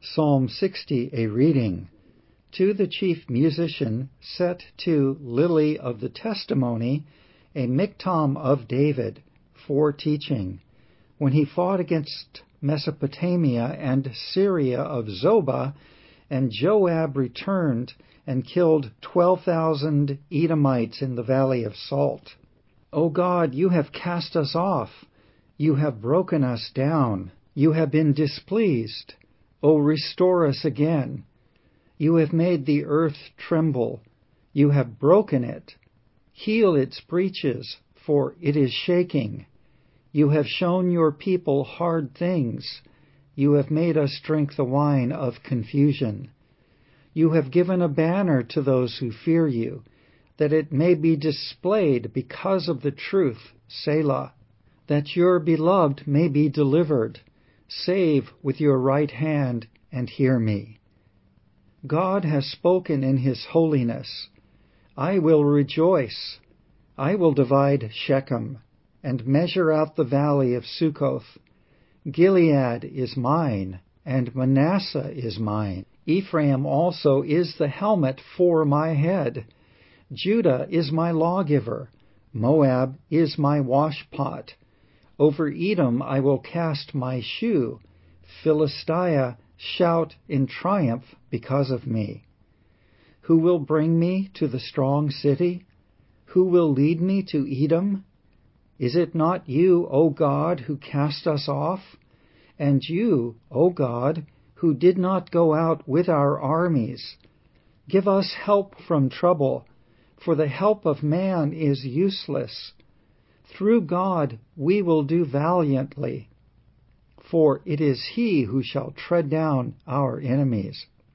Psalm 60, a reading. To the chief musician, set to Lily of the Testimony, a miktam of David, for teaching. When he fought against Mesopotamia and Syria of Zobah, and Joab returned and killed 12,000 Edomites in the valley of Salt. O God, you have cast us off. You have broken us down. You have been displeased. O restore us again. You have made the earth tremble. You have broken it. Heal its breaches, for it is shaking. You have shown your people hard things. You have made us drink the wine of confusion. You have given a banner to those who fear you, that it may be displayed because of the truth, Selah, that your beloved may be delivered. Save with your right hand and hear me. God has spoken in his holiness. I will rejoice. I will divide Shechem and measure out the valley of Sukkoth. Gilead is mine, and Manasseh is mine. Ephraim also is the helmet for my head. Judah is my lawgiver. Moab is my washpot. Over Edom I will cast my shoe. Philistia shout in triumph because of me. Who will bring me to the strong city? Who will lead me to Edom? Is it not you, O God, who cast us off? And you, O God, who did not go out with our armies? Give us help from trouble, for the help of man is useless. Through God we will do valiantly, for it is he who shall tread down our enemies.